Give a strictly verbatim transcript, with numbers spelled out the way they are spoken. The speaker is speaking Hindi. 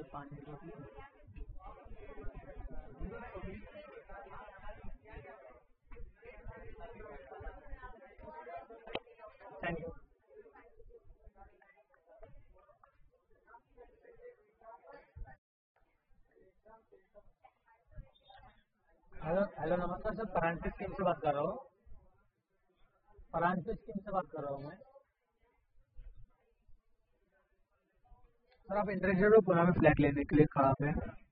पानी थैंक यू। हेलो हेलो नमस्कार सर, परांठी स्कीम से बात कर रहा हूँ। परांठी स्कीम से बात कर रहा हूँ मैं। सर आप इंटरेस्टेड हो पुणे में फ्लैट लेने के लिए खड़ा पे?